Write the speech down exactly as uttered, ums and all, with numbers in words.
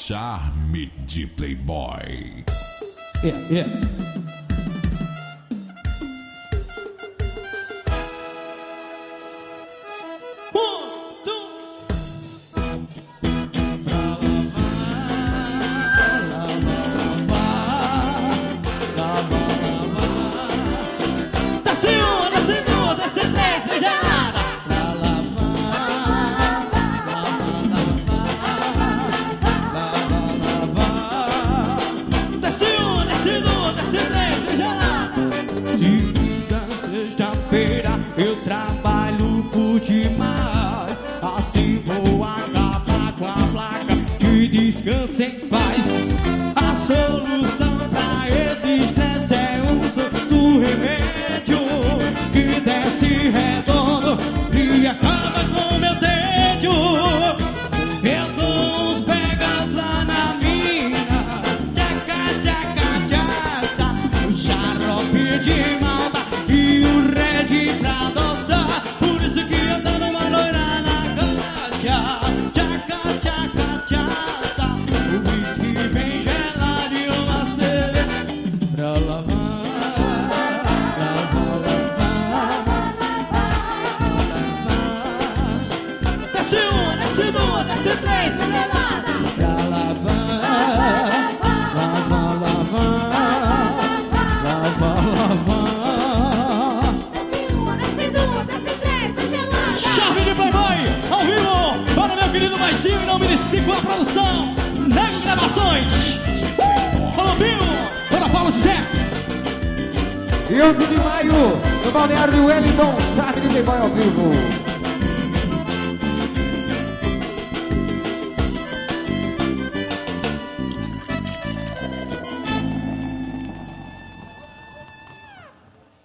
Charme de Playboy. Yeah, yeah. Eu trabalho por demais, assim vou acabar com a placa de descanso em paz. A solução pra esse estresse é o uso do remédio que desce redondo e acaba com meu tédio. Eu dou uns pegas lá na mina, tchaca, tchaca, tchaça, o xarope de malta e o red pra adoçar. Por isso que eu tô numa loira na cancha, tchaca, tchaca, tchaça, o whisky bem gelado e uma cerveja pra lavar, lavar, lavar, lavar. Desce um, desce duas, desce três, bem gelada pra lavar, lavar, lavar, lavar, lavar. Charme de Playboy, ao vivo, para meu querido Baixinho, em nome de Cico, a produção, Neg Gravações. Alô, Binho, para Paulo José. E onze de maio, no balneário de Wellington, Charme de Playboy ao vivo.